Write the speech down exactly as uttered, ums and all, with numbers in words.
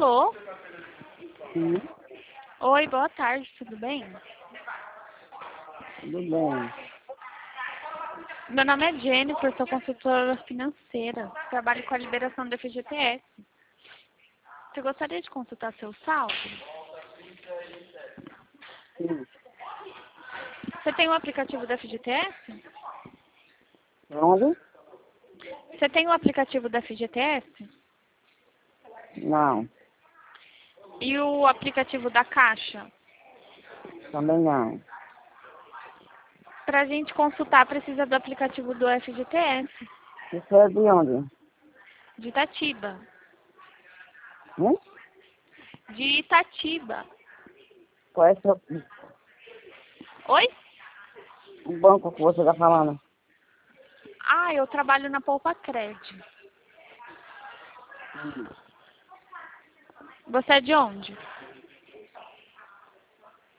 Alô? Sim, Oi, boa tarde, tudo bem? tudo bem. Meu nome é Jennifer, sou consultora financeira. Trabalho com a liberação do F G T S. Você gostaria de consultar seu saldo? Sim. Você tem o aplicativo do F G T S? Onde? Você tem o aplicativo do F G T S? Não, E o aplicativo da Caixa? também não. Para a gente consultar, precisa do aplicativo do F G T S, Isso é de onde? de Itatiba. Hum? De Itatiba. Qual é o seu Oi? o banco que você está falando? Ah, eu trabalho na Poupa Cred. Você é de onde?